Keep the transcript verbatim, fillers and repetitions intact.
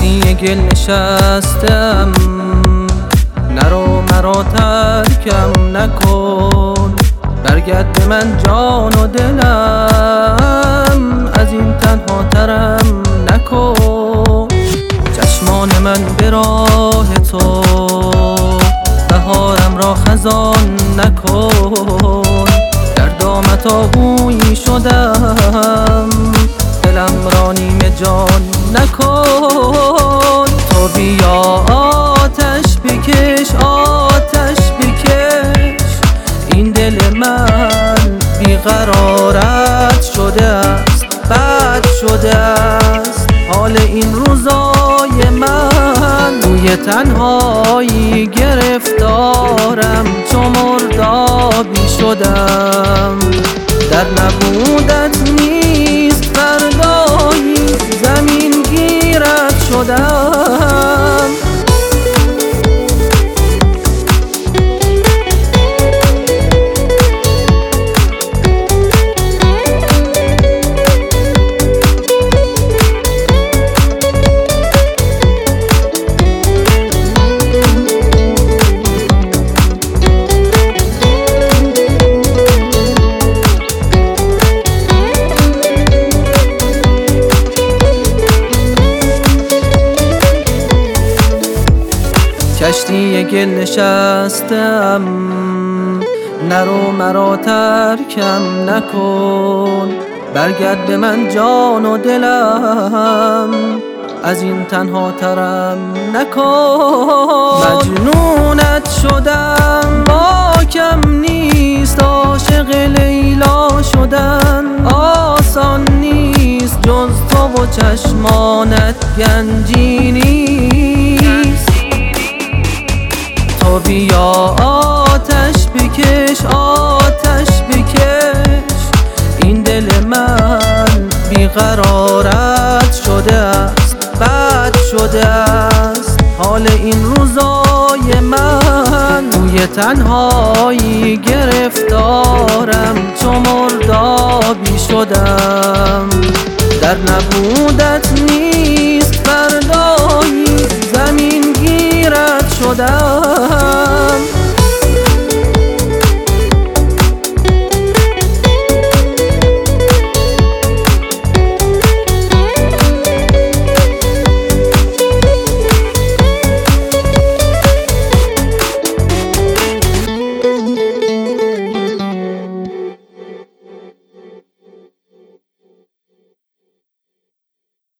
کشتی گل نشستم، نرو مرا ترکم نکن، برگرد به من جان و دلم، از این تنها ترم نکن. چشمان من به راه تو بهارم را خزان نکن، در دامت آهویی شدم، دلم را نیمه جان نکن. تو بیا آتش بکش آتش بکش، این دل من بیقرارت شده است، بد شده است حال این روزای من. روی تنهایی گرفتارم، چو مردابی شدم، در نبودت نیست فردایی، زمین گیرت شدم. کشتی گل نشستم، نرو مرا ترکم نکن، برگرد به من جان و دلم، از این تنها ترم نکن. مجنونت شدم باکم نیست، عاشق لیلا شدن آسان نیست، جز تو و چشمانت گنجی نیست. تو بیا آتش بکش آتش بکش، این دل من بیقرارت شده است، بد شده است حال این روزای من. روی تنهایی گرفتارم، چو مردابی شدم، در نبودت نیست